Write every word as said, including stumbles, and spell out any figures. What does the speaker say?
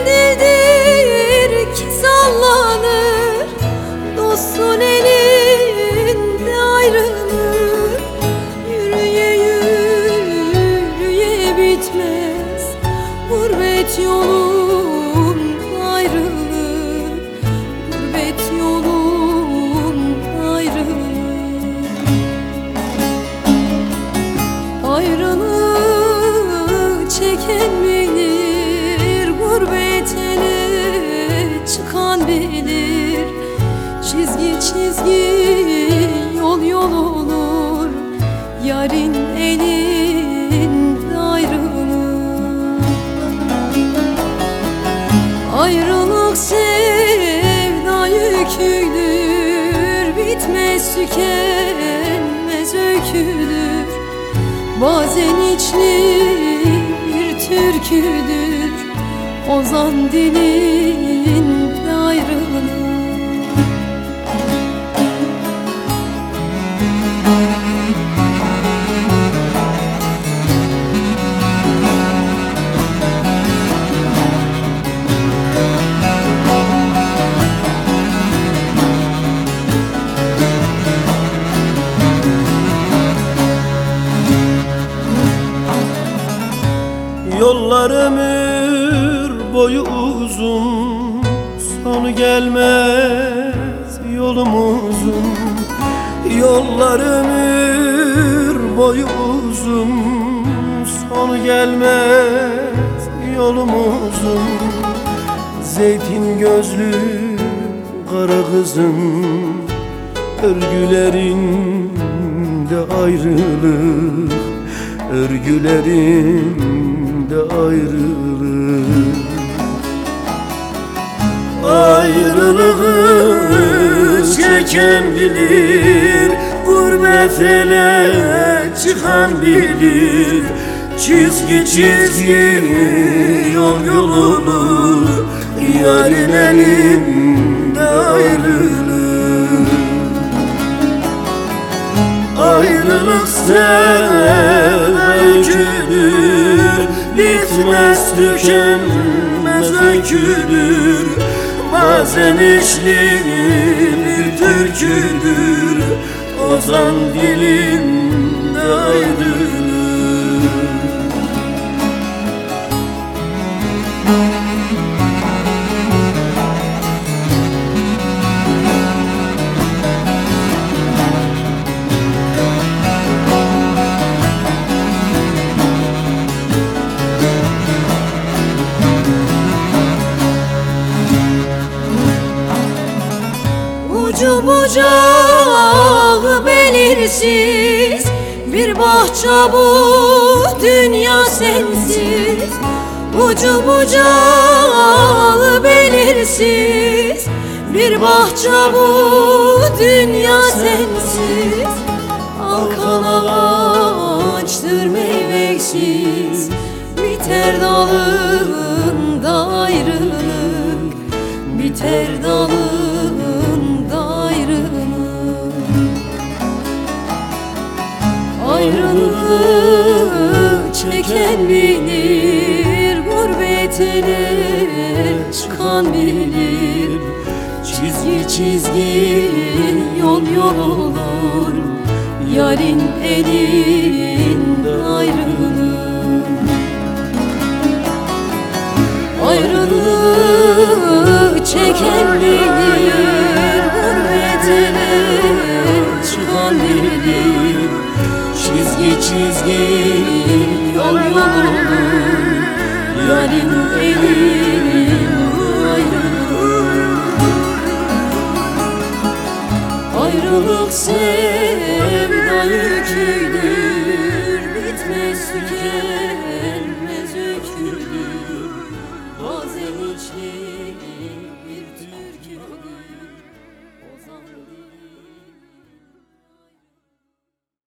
dildir ki sallanır, dostun elinde ayrılır. Yürüye yürüye bitmez gurbet yolun ayrılır, gurbet yolun ayrılır. Ayrılık çeken bilir, gurbet ele çıkan bilir. Çizgi çizgi yol yol olur, yarın elinde ayrılır. Ayrılık sevda yüküdür, bitmez tükenmez öyküdür. Bazen içli bir türküdür, ozan dilinde ayrılır. Yollar ömür boyu uzun, sonu gelmez yolumuzun. Yollar ömür boyu uzun, sonu gelmez yolumuzun. Zeytin gözlü kara kızım, örgülerinde ayrılık, örgülerinde ayrılık. Ayrılığı çeken bilir, gurbet ele çıkan bilir. Çizgi çizgi yol yol olur, yarın elinde ayrılık. Ayrılık sevda yüküdür, bitmez tükenmez öyküdür. Bazen işli bir türküdür, ozan dilinde ayrılır. Ucu bucağı belirsiz bir bahçe bu dünya sensiz. Ucu bucağı belirsiz bir bahçe bu dünya sensiz. Alkan ağaçtır meyvesiz, biter dalında ayrılık, biter dalında ayrılık. Ayrılık çeken bilir, gurbet ele çıkan bilir. Çizgi çizgi yol yol olur, yarın elinde ayrılık. Ayrılık çeken bilir, gurbet ele çıkan bilir. Çizgi çizgi yol yol olur, yarın elinde ayrılık. Ayrılık sevda yüküdür, bitmez tükenmez